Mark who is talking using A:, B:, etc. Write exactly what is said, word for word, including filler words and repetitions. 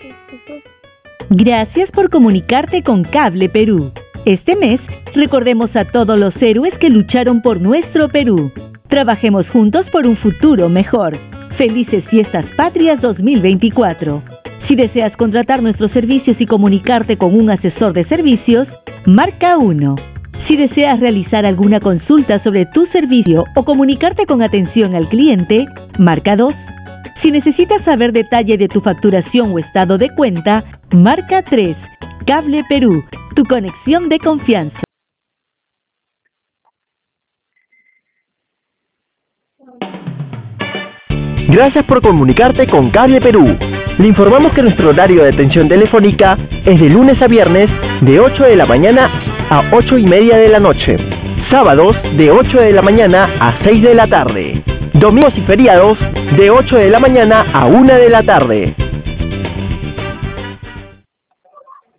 A: Gracias por comunicarte con Cable Perú. Este mes, recordemos a todos los héroes que lucharon por nuestro Perú. Trabajemos juntos por un futuro mejor. Felices Fiestas Patrias dos mil veinticuatro. Si deseas contratar nuestros servicios y comunicarte con un asesor de servicios, marca uno. Si deseas realizar alguna consulta sobre tu servicio o comunicarte con atención al cliente, marca dos. Si necesitas saber detalle de tu facturación o estado de cuenta, marca tres. Cable Perú, tu conexión de confianza.
B: Gracias por comunicarte con Cable Perú. Le informamos que nuestro horario de atención telefónica es de lunes a viernes de ocho de la mañana a ocho y media de la noche. Sábados de ocho de la mañana a seis de la tarde. Domingos y feriados de ocho de la mañana a una de la tarde.